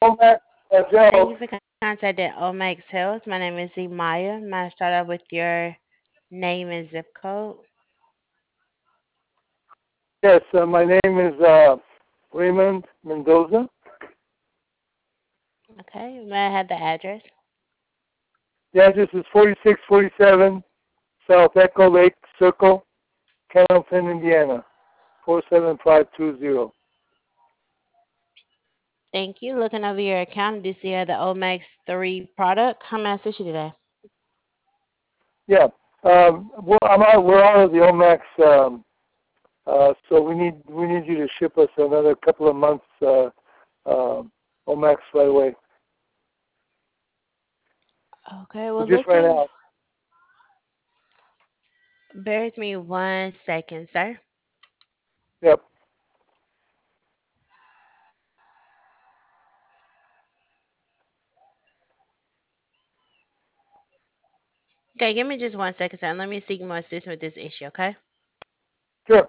Omac Thank gel. you for contacting Omax Health. My name is Maya. May I start off with your name and zip code? Yes, my name is Raymond Mendoza. Okay. May I have the address? The address is 4647 South Echo Lake Circle, Cannleton, Indiana, 47520. Thank you. Looking over your account, do you see the Omax 3 product? How may I assist you today? Yeah, we're out of the Omax, so we need you to ship us another couple of months Omax right away. Okay. We Well, just ran looking. out. Bear with me 1 second, sir. Yep. Okay, give me just 1 second, sir. Let me seek more assistance with this issue, okay? Sure.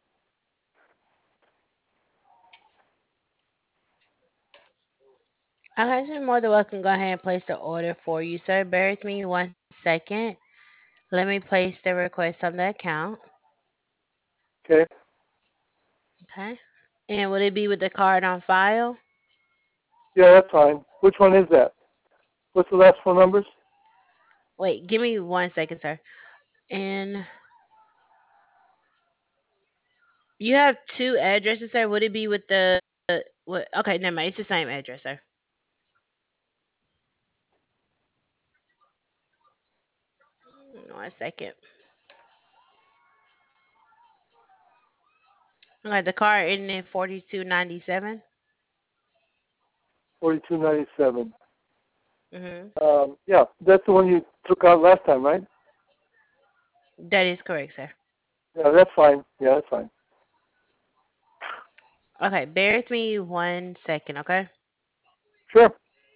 Okay, so you're more than welcome. Go ahead and place the order for you, sir. Bear with me 1 second. Let me place the request on the account. Okay. Okay. And would it be with the card on file? Yeah, that's fine. Which one is that? What's the last four numbers? Wait, give me 1 second, sir. And you have two addresses, sir. Would it be with the what? Okay, never mind. It's the same address, sir. 1 second. Okay, the card ending in 4297. 4297. Mm-hmm. Yeah, that's the one you took out last time, right? That is correct, sir. Yeah, that's fine. Yeah, that's fine. Okay, bear with me 1 second, okay? Sure.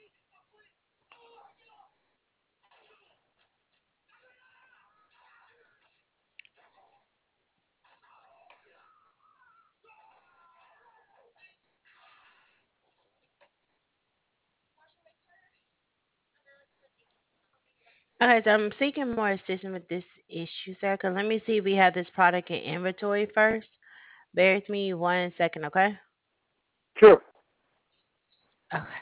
Okay, so I'm seeking more assistance with this issue, sir. Cause let me see if we have this product in inventory first. Bear with me 1 second, okay? Sure. Okay.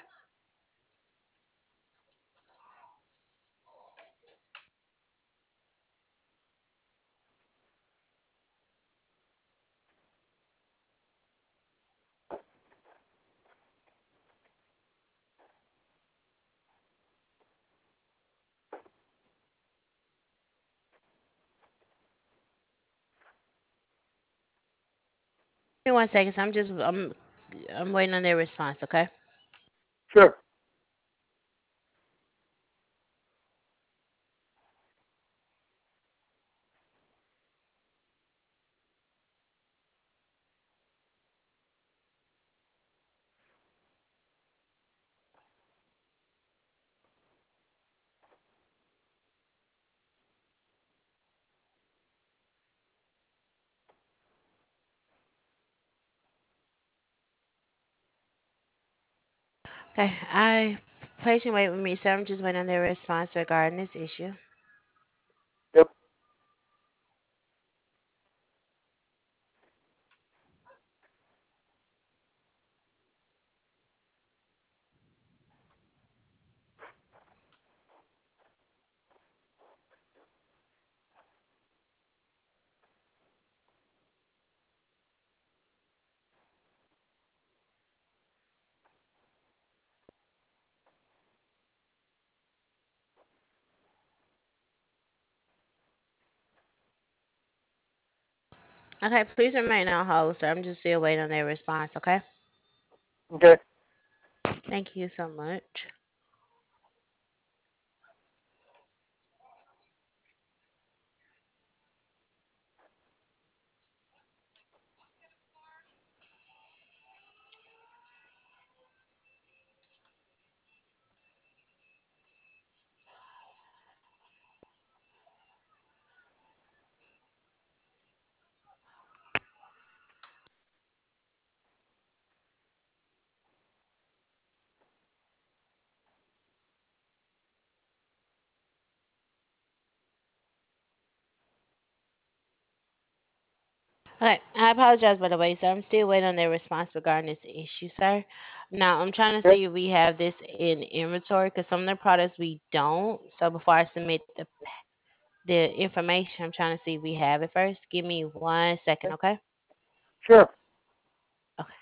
Give me 1 second. So I'm waiting on their response, okay? Sure. Okay. Patient wait with me, sir. I'm just waiting on their response regarding this issue. Yep. Okay, please remain on hold, sir. I'm just still waiting on their response, okay? Okay. Thank you so much. Okay, I apologize by the way, sir. I'm still waiting on their response regarding this issue, sir. Now, I'm trying to Okay. see if we have this in inventory because some of the products we don't. So before I submit the information, I'm trying to see if we have it first. Give me 1 second, okay? Sure. Okay.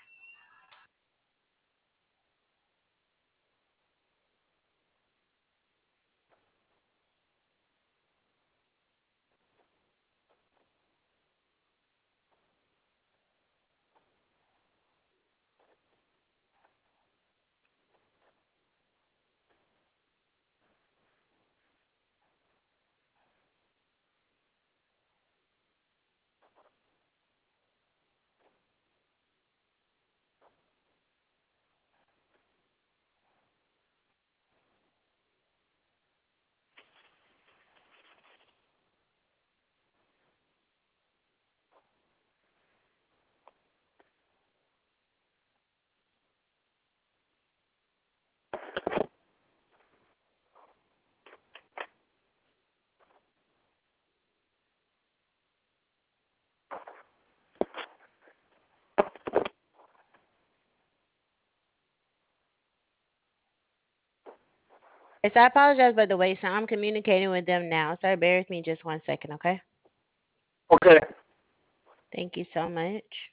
Yes, I apologize by the way, so I'm communicating with them now. Sir, bear with me just 1 second, okay? Okay. Thank you so much.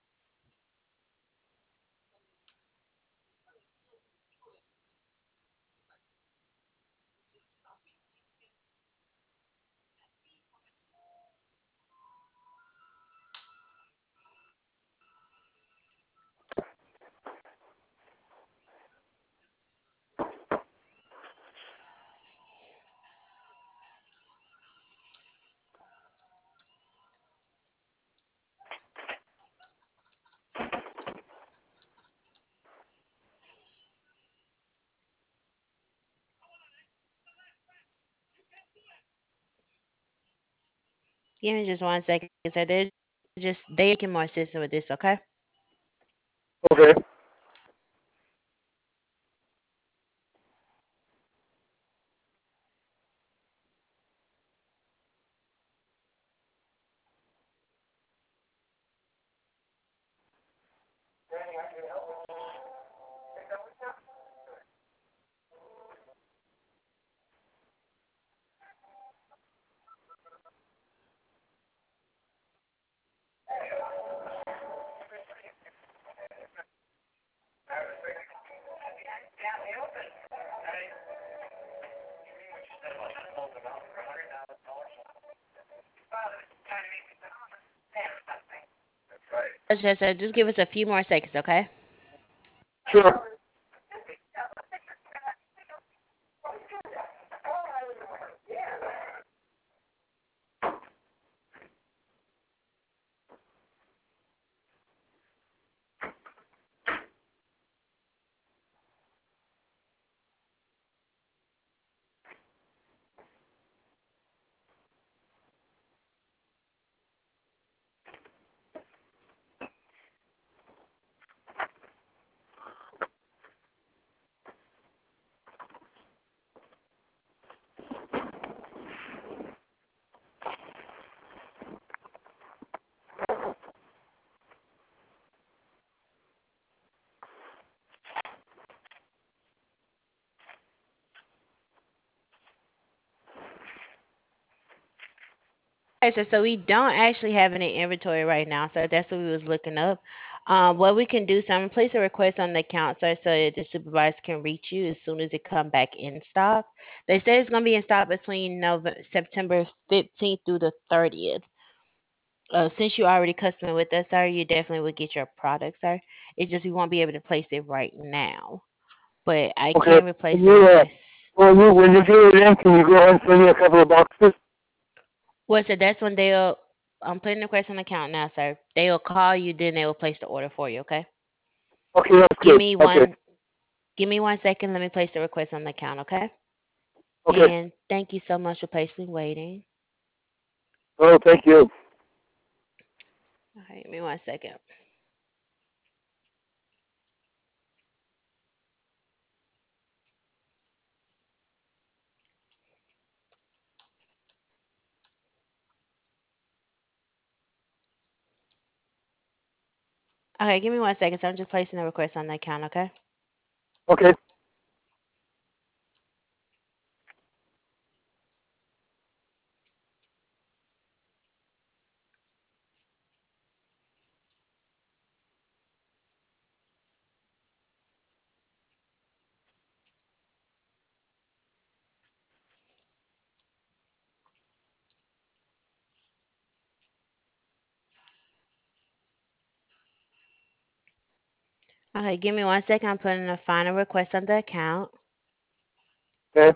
Give me just 1 second, sir. They're just they making more assistance with this, okay? Okay. Yes, sir. Just give us a few more seconds, okay? Sure. Okay, so we don't actually have any inventory right now, so that's what we was looking up. What we can do, so I'm gonna place a request on the account, sir, so that the supervisor can reach you as soon as it come back in stock. They say it's gonna be in stock between September 15th through the 30th. Since you already customer with us, sir, you definitely would get your product, sir. It's just we won't be able to place it right now, but I Okay. can replace Can the you, request. when you get it in, can you go ahead and send me a couple of boxes? Well, so that's when they'll. I'm putting the request on the account now, sir. They'll call you, then they will place the order for you. Okay. Okay, that's Give good. me Okay. one. Give me 1 second. Let me place the request on the account. Okay. Okay. And thank you so much for patiently waiting. Oh, thank you. Okay. Give me 1 second. Okay, give me 1 second. So I'm just placing a request on the account, okay? Okay. Okay, give me 1 second. I'm putting a final request on the account. Okay.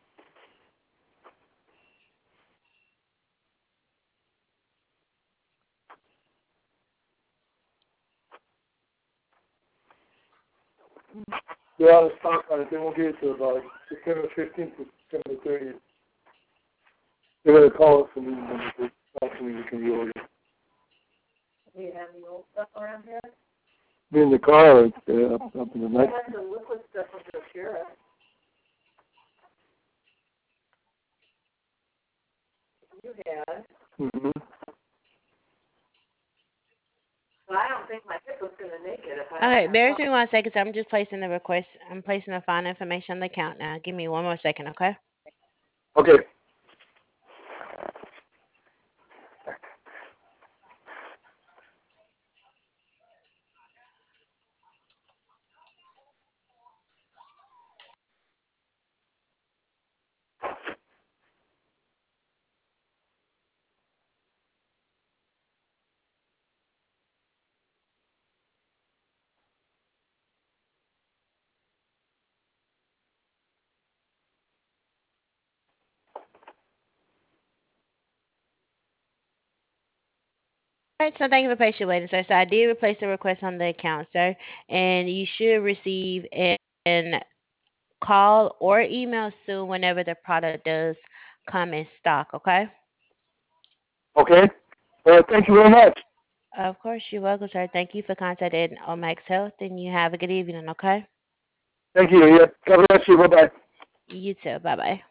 They're out of stock on it. They won't get it till about September 15th to September 30th. They're going to call us and then actually we can reorder. Do you have any old stuff around here? Be in the car up in the I night. had some liquid stuff from Doshira. You had. Mm-hmm. But I don't think my hip was going to make it if I Okay, had bear with me 1 second. So I'm just placing the request. I'm placing the final information on the account now. Give me one more second, okay? Okay. All right, so thank you for patiently waiting, sir. So I did replace the request on the account, sir, and you should receive an call or email soon whenever the product does come in stock, okay? Okay. Thank you very much. Of course, you're welcome, sir. Thank you for contacting Omax Health, and you have a good evening, okay? Thank you. Yeah. God bless you. Bye-bye. You too. Bye-bye.